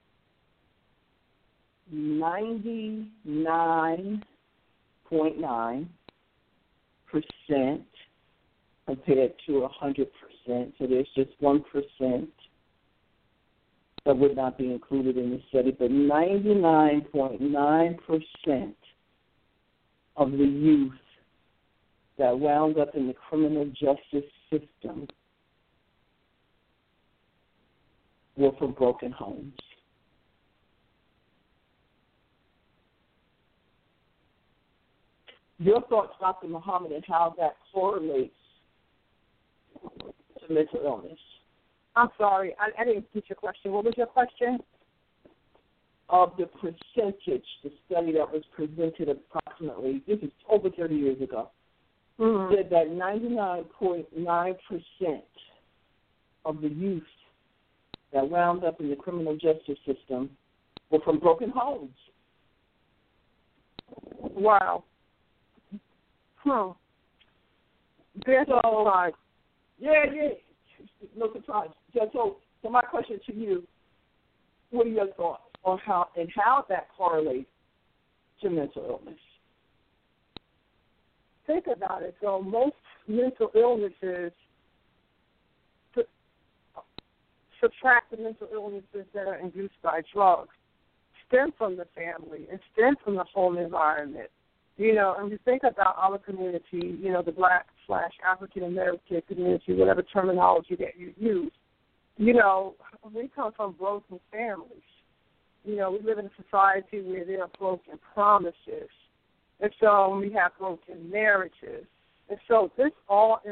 99.9% compared to 100%. So there's just 1% that would not be included in the study, but 99.9% of the youth that wound up in the criminal justice system were from broken homes. Your thoughts, Dr. Muhammad, and how that correlates to mental illness? I'm sorry, I didn't get your question. What was your question? Of the percentage, the study that was presented approximately, this is over 30 years ago, said that 99.9% of the youth that wound up in the criminal justice system were from broken homes. Wow. There's no surprise. Yeah. No surprise. So my question to you, what are your thoughts on how that correlates to mental illness? Think about it. So most mental illnesses, subtract the mental illnesses that are induced by drugs, stem from the family and stem from the home environment. And you think about our community, the Black/African-American community, whatever terminology that you use, we come from broken families. We live in a society where there are broken promises. And so we have broken marriages. And so this all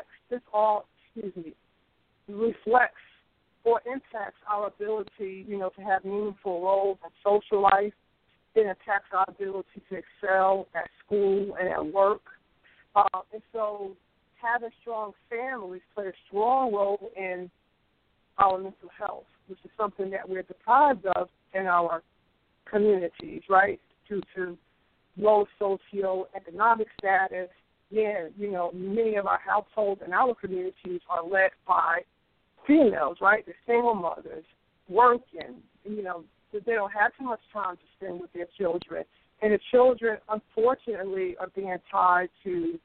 reflects or impacts our ability, to have meaningful roles in social life. It attacks our ability to excel at school and at work. And so having strong families play a strong role in our mental health, which is something that we're deprived of in our communities, right, due to low socioeconomic status. Many of our households in our communities are led by females, right? They're single mothers, working, they don't have too much time to spend with their children. And the children, unfortunately, are being tied to,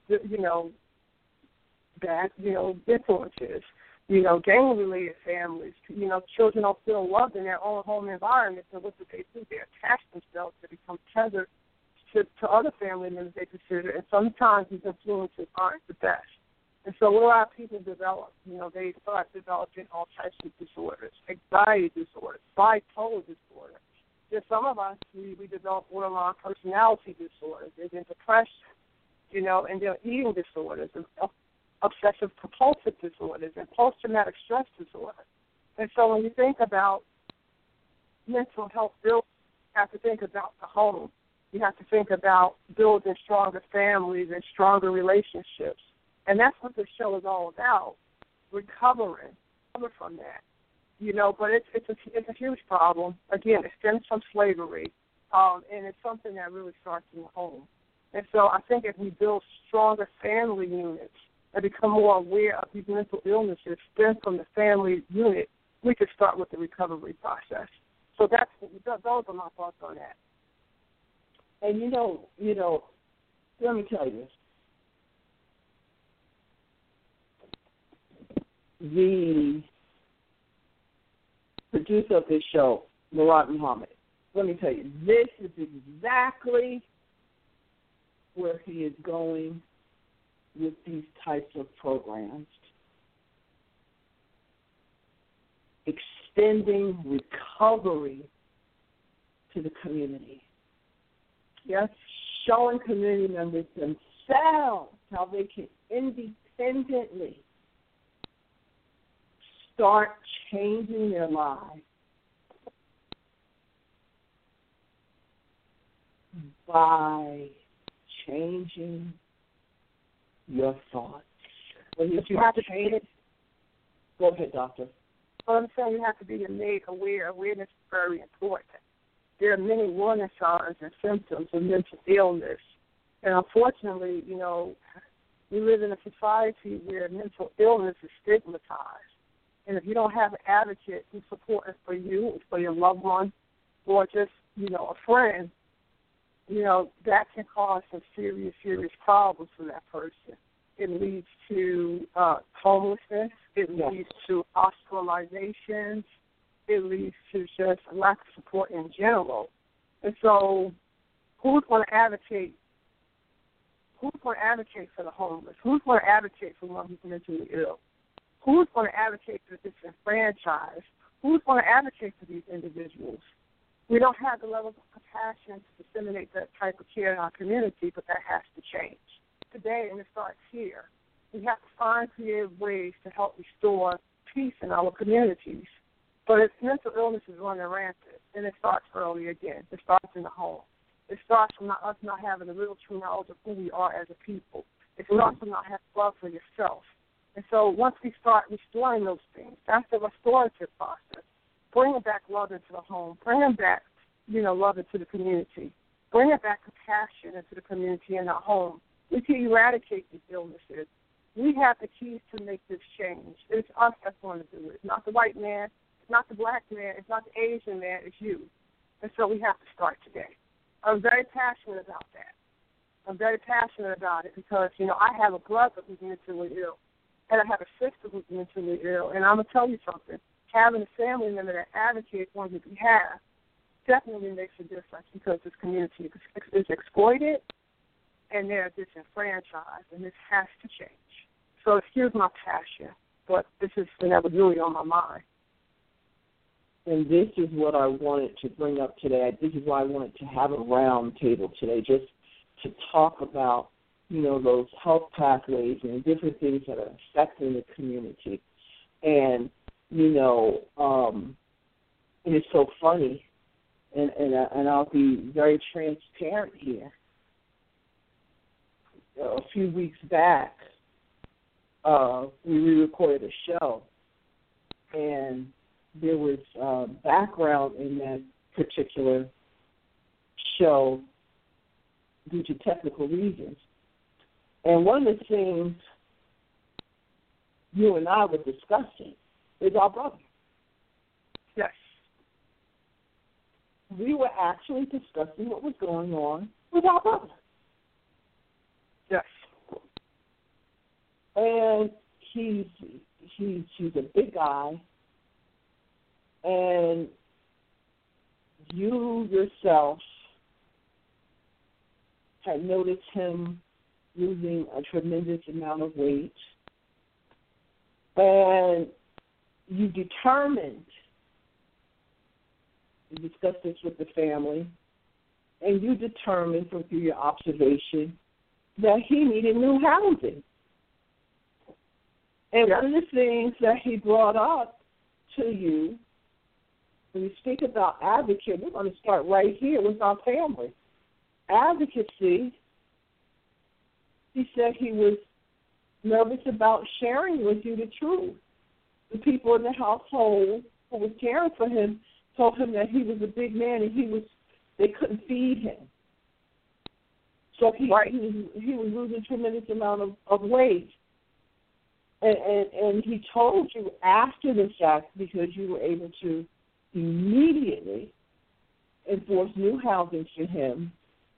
bad, influences, gang-related families. Children don't feel loved in their own home environment. So what do? They attach themselves to become tethered to other family members they consider. And sometimes these influences aren't the best. And so what a lot of people develop, they start developing all types of disorders, anxiety disorders, bipolar disorders. There's some of us, we develop borderline personality disorders. There's depression, and there are eating disorders, and obsessive compulsive disorders, and post-traumatic stress disorder. And so when you think about mental health, you have to think about the home. You have to think about building stronger families and stronger relationships. And that's what this show is all about, recovering from that. But it's a huge problem. Again, it stems from slavery, and it's something that really starts in the home. And so I think if we build stronger family units and become more aware of these mental illnesses stem from the family unit, we could start with the recovery process. So those are my thoughts on that. And let me tell you, the producer of this show, Murad Muhammad, let me tell you, this is exactly where he is going with these types of programs. Extending recovery to the community. Yes, showing community members themselves how they can independently start changing their lives by changing your thoughts. When you have to change it, go ahead, doctor. Well, I'm saying you have to be made aware. Awareness is very important. There are many warning signs and symptoms of mental illness. And unfortunately, we live in a society where mental illness is stigmatized. And if you don't have an advocate who's supporting for you, for your loved one, or just, a friend, that can cause some serious, serious problems for that person. It leads to homelessness. It leads to hospitalizations. It leads to just a lack of support in general. And so who's going to advocate? Who's going to advocate for the homeless? Who's going to advocate for one who's mentally ill? Who's going to advocate for the disenfranchised? Who's going to advocate for these individuals? We don't have the level of compassion to disseminate that type of care in our community, but that has to change. Today, and it starts here, we have to find creative ways to help restore peace in our communities. But if mental illness is running rampant, then it starts early again. It starts in the home. It starts from us not having a real true knowledge of who we are as a people. It starts from not having love for yourself. And so once we start restoring those things, that's the restorative process. Bringing back love into the home, bringing back, love into the community, bringing back compassion into the community and our home. We can eradicate these illnesses. We have the keys to make this change. It's us that's going to do it. It's not the white man. It's not the black man. It's not the Asian man. It's you. And so we have to start today. I'm very passionate about that. I'm very passionate about it because, I have a brother who's mentally ill, and I have a sister who's mentally ill. And I'm going to tell you something. Having a family member that advocates on your behalf definitely makes a difference because this community is exploited and they're disenfranchised, and this has to change. So excuse my passion, but this is really on my mind. And this is what I wanted to bring up today. This is why I wanted to have a round table today, just to talk about, those health pathways and different things that are affecting the community. And, and it's so funny, and I'll be very transparent here. A few weeks back, we re-recorded a show, and there was background in that particular show due to technical reasons. And one of the things you and I were discussing is our brother. Yes. We were actually discussing what was going on with our brother. Yes. And he's a big guy, and you yourself had noticed him losing a tremendous amount of weight, and you determined, you discussed this with the family, and you determined from through your observation that he needed new housing. And one of the things that he brought up to you, when you speak about advocacy, we're going to start right here with our family. Advocacy, he said he was nervous about sharing with you the truth. The people in the household who was caring for him told him that he was a big man and they couldn't feed him. So he was losing a tremendous amount of weight. And he told you after the fact, because you were able to immediately enforce new housing for him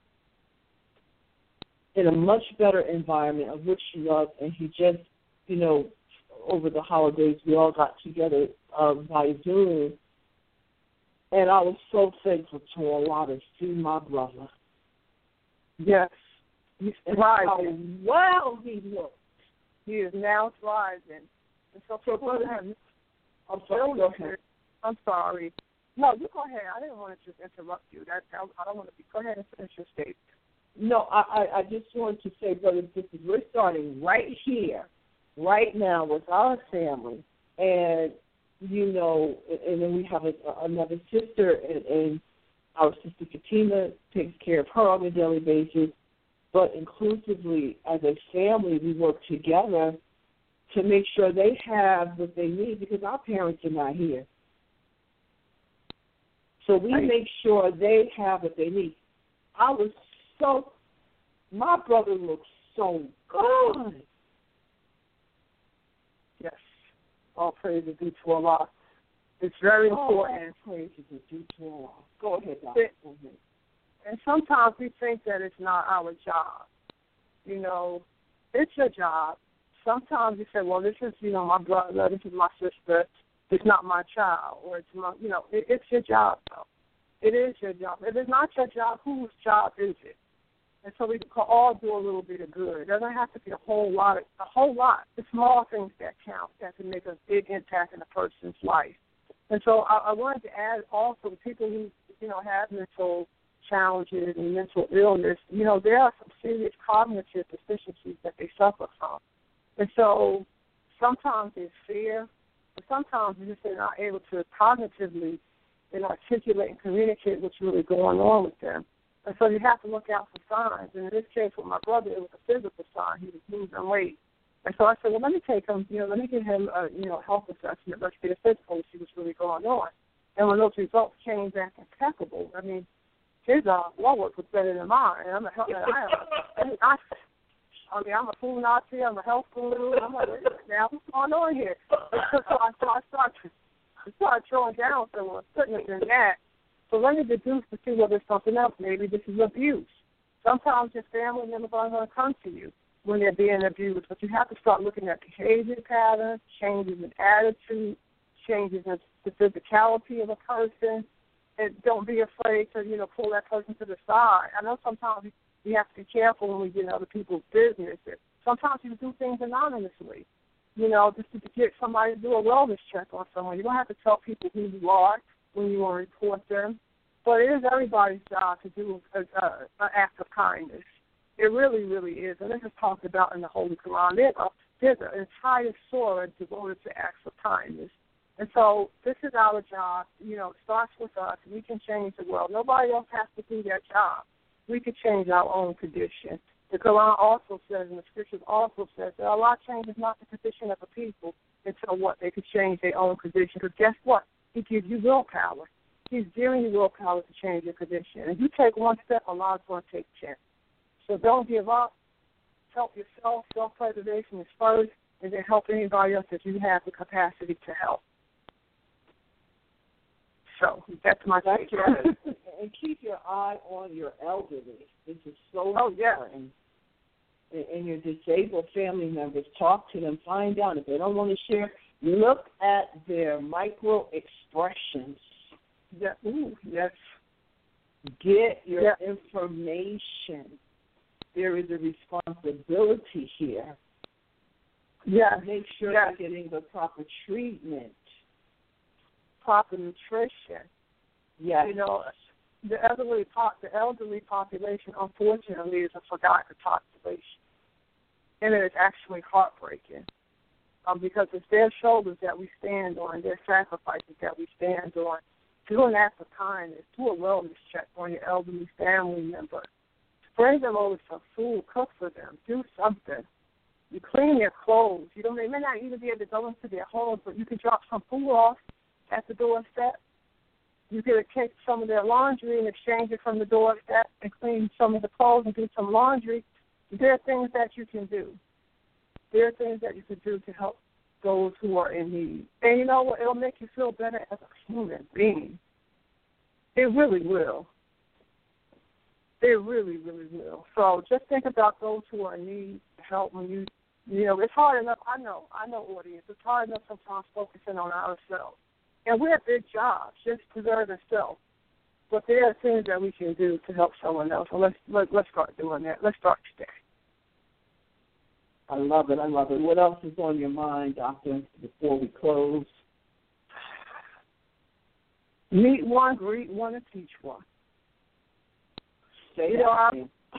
in a much better environment of which he loved. And he just, over the holidays, we all got together by Zoom. And I was so thankful to Allah to see my brother. Yes. He's thriving. How well he looked. He is now thriving. And so brother, I'm sorry. Go ahead. I'm sorry. No, you go ahead. I didn't want to just interrupt you. I don't want to be. Go ahead and finish your statement. No, I just wanted to say, brothers and sisters, we're starting right here, right now with our family. And, and then we have another sister, and our sister Fatima takes care of her on a daily basis. But inclusively, as a family, we work together to make sure they have what they need, because our parents are not here. So we make sure they have what they need. My brother looks so good. Yes. All praise is due to Allah. It's very important. All praise is due to Allah. Go ahead, Doctor. And sometimes we think that it's not our job. It's your job. Sometimes you say, well, this is, my brother, this is my sister, it's not my child, or it's my, it's your job, though. It is your job. If it's not your job, whose job is it? And so we can all do a little bit of good. It doesn't have to be a whole lot. The small things that count that can make a big impact in a person's life. And so I wanted to add also to people who, have mental challenges and mental illness, there are some serious cognitive deficiencies that they suffer from. And so sometimes it's fear, but sometimes they're not able to cognitively articulate and communicate what's really going on with them. And so you have to look out for signs. And in this case with my brother, it was a physical sign. He was losing weight. And so I said, well, let me take him, let me give him a, health assessment. Let's get a physical and see what's really going on. And when those results came back impeccable, his blood work was better than mine. And I'm a food Nazi. I'm a health guru. I'm like, now what's going on here? So I started throwing down some putting it in that. So let me deduce to see whether there's something else. Maybe this is abuse. Sometimes your family members are going to come to you when they're being abused, but you have to start looking at behavior patterns, changes in attitude, changes in the physicality of a person, and don't be afraid to, pull that person to the side. I know sometimes we have to be careful when we get in other people's business. Sometimes you do things anonymously, just to get somebody to do a wellness check on someone. You don't have to tell people who you are when you want to report them, but it is everybody's job to do an act of kindness. It really, really is. And this is talked about in the Holy Quran. There's an entire surah devoted to acts of kindness. And so this is our job. It starts with us. We can change the world. Nobody else has to do their job. We can change our own condition. The Quran also says, and the Scriptures also says, that Allah changes not the condition of the people until they could change their own condition. Because guess what? He gives you willpower. He's giving you willpower to change your condition. And if you take one step, Allah's going to take 10. So don't give up. Help yourself. Self-preservation is first, and then help anybody else that you have the capacity to help. So that's my thank you. And keep your eye on your elderly. This is so important. And your disabled family members, talk to them, find out. If they don't want to share, look at their micro expressions. Yeah. Ooh, yes. Get your information. There is a responsibility here. Yeah. Make sure they're getting the proper treatment. Proper nutrition. Yes. The elderly population, unfortunately, is a forgotten population. And it is actually heartbreaking because it's their shoulders that we stand on, their sacrifices that we stand on. Do an act of kindness. Do a wellness check on your elderly family member. Bring them over some food. Cook for them. Do something. You clean their clothes. They may not even be able to go into their homes, but you can drop some food off at the doorstep. You could take some of their laundry and exchange it from the doorstep and clean some of the clothes and do some laundry, there are things that you can do. There are things that you can do to help those who are in need. And you know what? It'll make you feel better as a human being. It really will. It really, really will. So just think about those who are in need of help when you know, it's hard enough. I know, audience. It's hard enough sometimes focusing on ourselves. And we have big jobs, just preserving self. But there are things that we can do to help someone else. So let's start doing that. Let's start today. I love it. What else is on your mind, Doctor, before we close? Meet one, greet one, and teach one. Say that.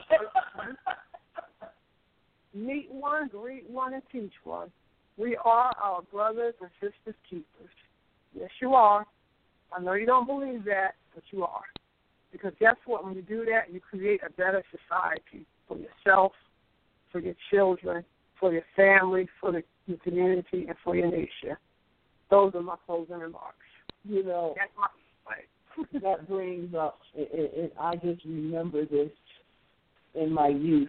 Meet one, greet one, and teach one. We are our brothers and sisters keepers. Yes, you are. I know you don't believe that, but you are. Because guess what? When you do that, you create a better society for yourself, for your children, for your family, for the community, and for your nation. Those are my closing remarks. You know, that's my point. That brings up, I just remember this in my youth.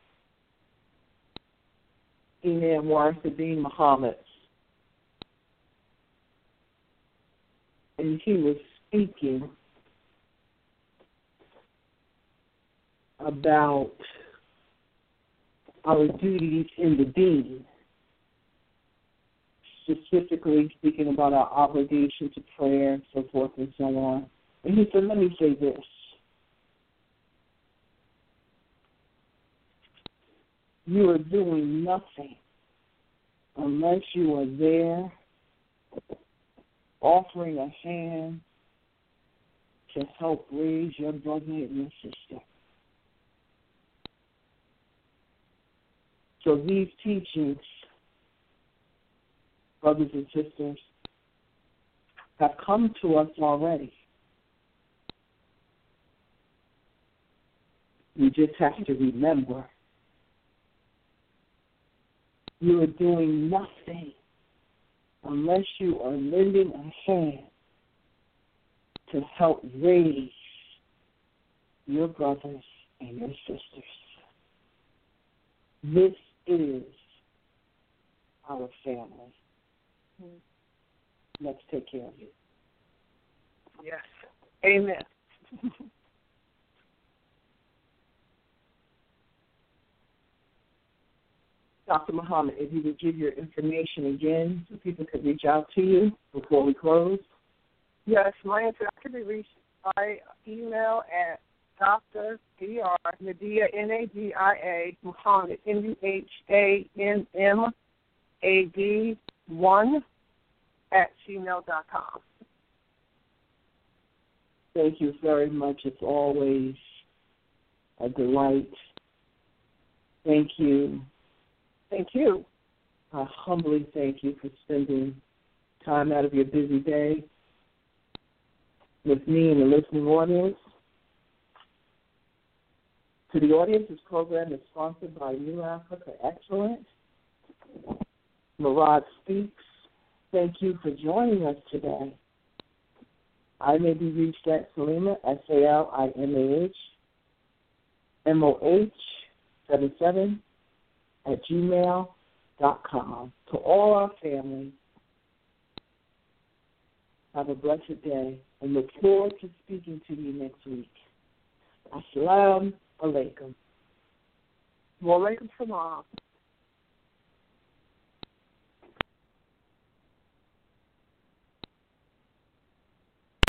Imam Warithuddin Muhammad. And he was speaking about our duties in the deen, specifically speaking about our obligation to prayer and so forth and so on. And he said, let me say this. You are doing nothing unless you are there offering a hand to help raise your brother and your sister. So these teachings, brothers and sisters, have come to us already. We just have to remember you are doing nothing unless you are lending a hand to help raise your brothers and your sisters. This is our family. Let's take care of it. Yes. Amen. Dr. Muhammad, if you would give your information again so people could reach out to you before we close. Yes, my information can be reached by email at Dr. Nadia, Nadia, Muhammad, Muhammad, 1 @gmail.com. Thank you very much. It's always a delight. Thank you. Thank you. I humbly thank you for spending time out of your busy day with me and the listening audience. To the audience, this program is sponsored by New Africa Excellence. Murad Speaks. Thank you for joining us today. I may be reached at Salima, SALIMAH, MOH77 @gmail.com. To all our family, have a blessed day and look forward to speaking to you next week. Assalamu alaikum. Wa alaikum salam.